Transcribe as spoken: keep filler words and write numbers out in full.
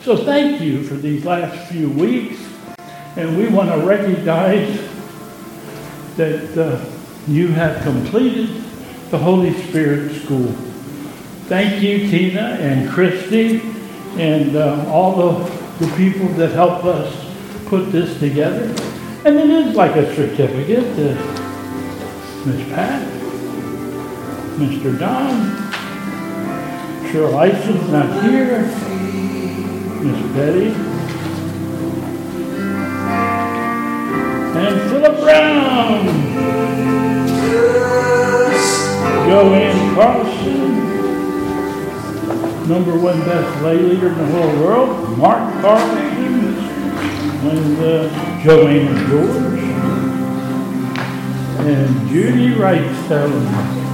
So thank you for these last few weeks. And we want to recognize that uh, you have completed the Holy Spirit School. Thank you, Tina and Christy, and uh, all the, the people that helped us put this together. And it is like a certificate. Uh, Miss Pat, Mister Don, Cheryl Ison's not here, Miss Betty, and Philip Brown, Joanne Carlson, number one best lay leader in the whole world, Mark Carlson, and uh, Joanne George, and Judy Wrightstone.